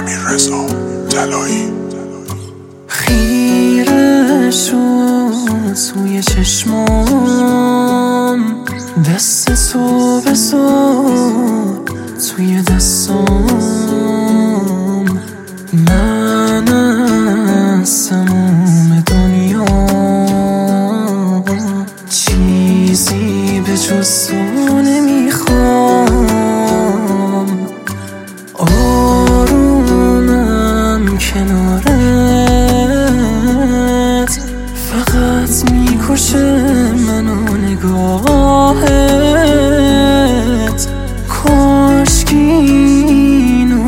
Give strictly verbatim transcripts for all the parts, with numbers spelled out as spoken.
امیررضا طلایی. خیره شد سوی چشمام، دست تو بذار توی دستام. من از تموم دنیا چیزی به جز تو نمیخوام. آرومم کنارت، فقط میکشه منو نگاهت. کاشکی اینو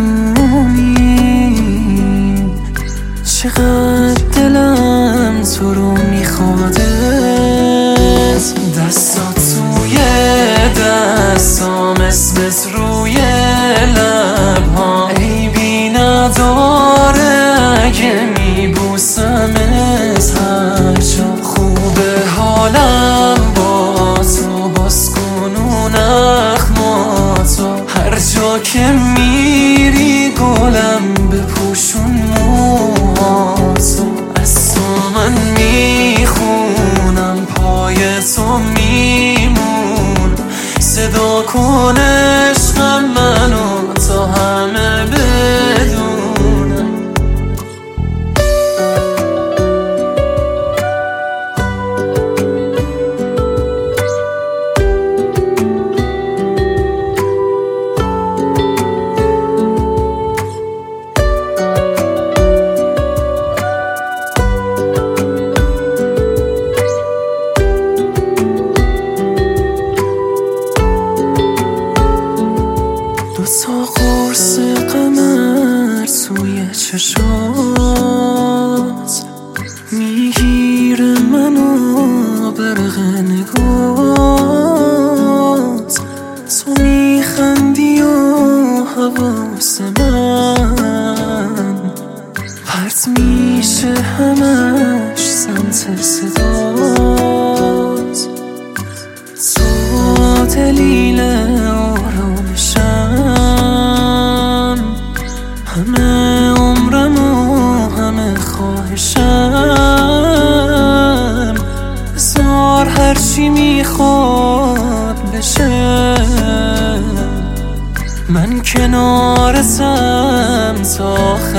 بدونی چقدر دلم تو رو میخوادت. دستات توی دستام، اسمت روی لبهام، عیبی نداره اگه میبوسمت هر جا. خوبه حالم با تو، باز کن اون اخماتو. هر جا که میری گلم بپوشون موهاتو. از تو من میخونم، پای تو میمون. صدا کن عشقم منو تا همه بدونم. دو تا قرص قمر توی چشات، میگیره منو برق نگات. تو میخندی و حواس من پرت میشه همش سمت صدات. تو دلیل آرامشم، همه عمرم و همه خواهشم. بذار هرچی میخواد بشه، من کنارتم تا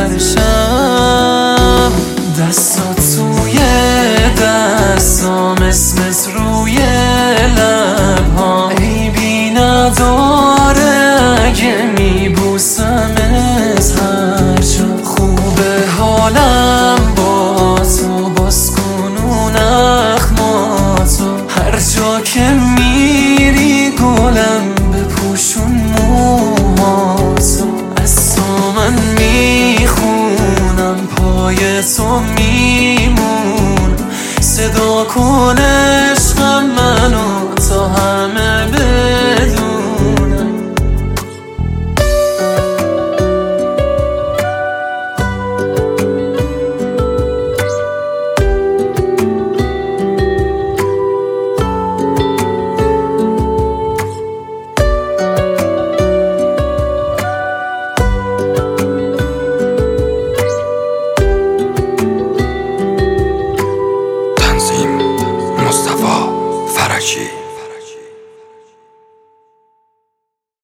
آخرشم. دستات توی دستام، اسمت روی لبهام، عیبی نداره اگه میبوسمت هر جا. خوبه حالم با تو، باز کن اون اخماتو. هر جا که میری گلم بپوشون موهاتو. از تو من میخونم، پای تو میمون. صدا کن عشقم منو تا همه بدونم. تنظیم مصطفی فرجی.